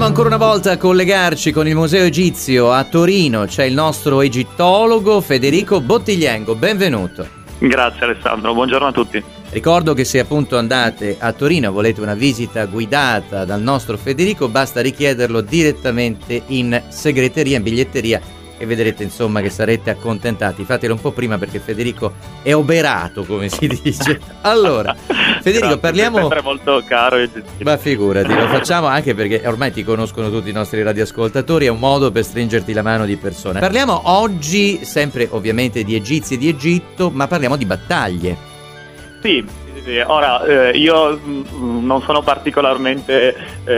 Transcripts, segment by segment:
ancora una volta a collegarci con il Museo Egizio a Torino. C'è il nostro egittologo Federico Bottigliengo. Benvenuto. Grazie Alessandro, buongiorno a tutti. Ricordo che se appunto andate a Torino e volete una visita guidata dal nostro Federico, basta richiederlo direttamente in segreteria, in biglietteria, e vedrete insomma che sarete accontentati. Fatelo un po' prima perché Federico è oberato, come si dice. Allora, Federico, grazie, parliamo... È sempre molto caro e gentile. Ma figurati, lo facciamo anche perché ormai ti conoscono tutti i nostri radioascoltatori, è un modo per stringerti la mano di persona. Parliamo oggi sempre ovviamente di egizi e di Egitto, ma parliamo di battaglie. Sì. Ora, io non sono particolarmente,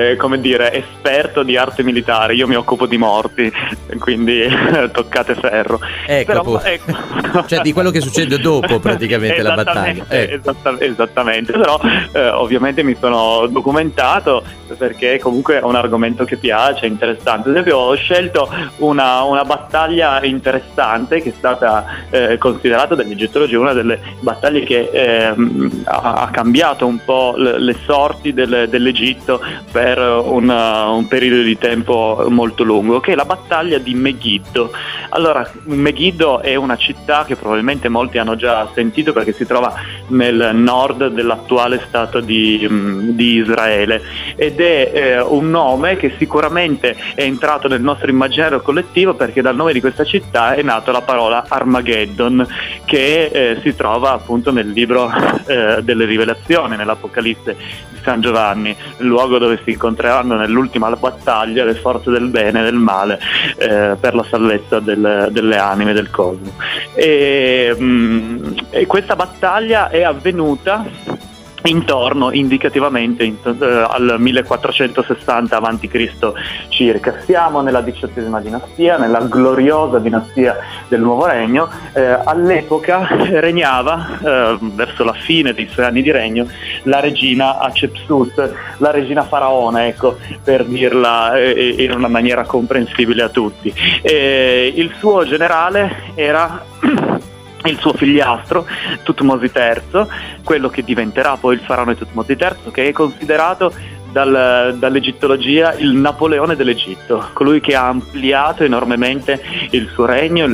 esperto di arte militare, io mi occupo di morti, quindi toccate ferro. Ecco, cioè di quello che succede dopo praticamente la battaglia. Esattamente, però ovviamente mi sono documentato perché comunque è un argomento che piace, è interessante. Ad esempio ho scelto una battaglia interessante che è stata considerata dagli egittologi una delle battaglie che ha cambiato un po' le sorti dell'Egitto per un periodo di tempo molto lungo, che è la battaglia di Megiddo. Allora, Megiddo è una città che probabilmente molti hanno già sentito perché si trova nel nord dell'attuale stato di Israele, ed è un nome che sicuramente è entrato nel nostro immaginario collettivo perché dal nome di questa città è nata la parola Armageddon, che si trova appunto nel libro delle Rivelazioni, nell'Apocalisse di San Giovanni, il luogo dove si incontreranno nell'ultima battaglia le forze del bene e del male per la salvezza delle anime del cosmo. E questa battaglia è avvenuta intorno indicativamente al 1460 a.C. circa. Siamo nella XVIII dinastia, nella gloriosa dinastia del Nuovo Regno. All'epoca regnava, verso la fine dei suoi anni di regno, la regina Hatshepsut, la regina faraone, ecco, per dirla in una maniera comprensibile a tutti. Il suo generale era il suo figliastro Tutmosi III, quello che diventerà poi il faraone Tutmosi III, che è considerato dall'egittologia il Napoleone dell'Egitto, colui che ha ampliato enormemente il suo regno,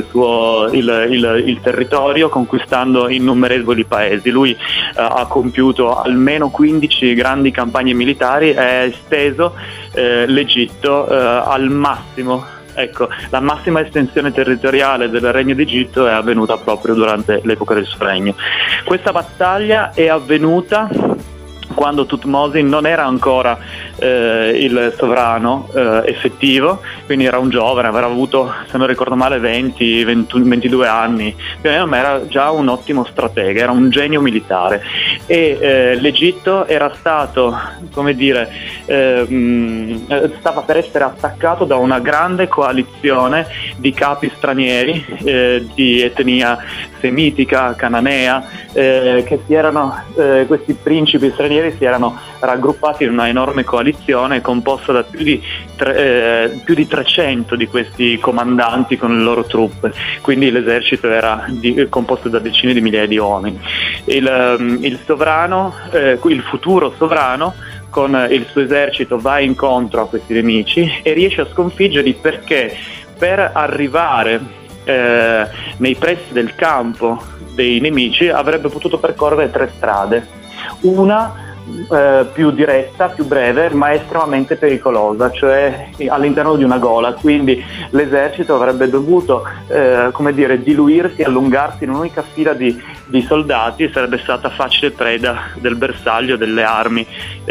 il territorio, conquistando innumerevoli paesi. Lui ha compiuto almeno 15 grandi campagne militari e ha esteso l'Egitto al massimo. Ecco, la massima estensione territoriale del Regno d'Egitto è avvenuta proprio durante l'epoca del suo regno. Questa battaglia è avvenuta quando Tutmosi non era ancora il sovrano effettivo, quindi era un giovane, aveva avuto, se non ricordo male, 22 anni, ma era già un ottimo stratega, era un genio militare, e l'Egitto era stato, stava per essere attaccato da una grande coalizione di capi stranieri di etnia semitica, cananea, questi principi stranieri si erano raggruppati in una enorme coalizione composta da più di 300 di questi comandanti con le loro truppe, quindi l'esercito era composto da decine di migliaia di uomini. Il futuro sovrano con il suo esercito va incontro a questi nemici e riesce a sconfiggerli, perché per arrivare nei pressi del campo dei nemici avrebbe potuto percorrere 3 strade, una più diretta, più breve, ma estremamente pericolosa, cioè all'interno di una gola, quindi l'esercito avrebbe dovuto diluirsi, allungarsi in un'unica fila di soldati, e sarebbe stata facile preda del bersaglio, delle armi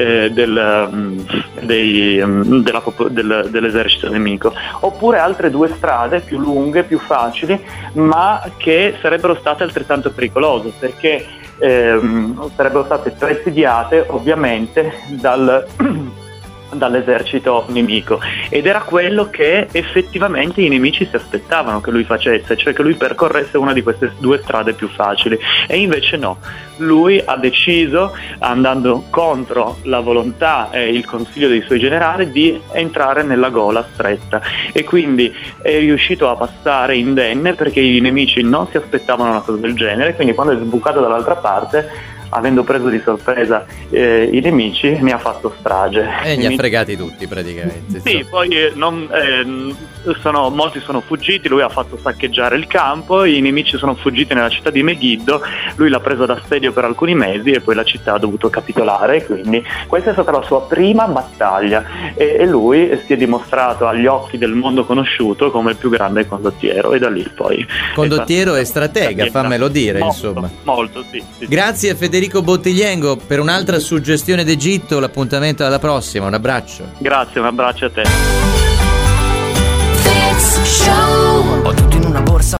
dell'esercito nemico. Oppure altre 2 strade più lunghe, più facili, ma che sarebbero state altrettanto pericolose, perché sarebbero state presidiate ovviamente dall'esercito nemico, ed era quello che effettivamente i nemici si aspettavano che lui facesse, cioè che lui percorresse una di queste 2 strade più facili, e invece no, lui ha deciso, andando contro la volontà e il consiglio dei suoi generali, di entrare nella gola stretta, e quindi è riuscito a passare indenne, perché i nemici non si aspettavano una cosa del genere. Quindi quando è sbucato dall'altra parte avendo preso di sorpresa i nemici, ne ha fatto strage. E li ha fregati tutti praticamente. Sì, poi molti sono fuggiti, lui ha fatto saccheggiare il campo, i nemici sono fuggiti nella città di Megiddo, lui l'ha preso d'assedio per alcuni mesi e poi la città ha dovuto capitolare, quindi questa è stata la sua prima battaglia e lui si è dimostrato agli occhi del mondo conosciuto come il più grande condottiero, e da lì poi condottiero e stratega, fammelo dire, insomma. Molto, sì. Grazie a Federico Bottigliengo per un'altra suggestione d'Egitto, l'appuntamento alla prossima, un abbraccio. Grazie, un abbraccio a te. Ho tutto in una borsa.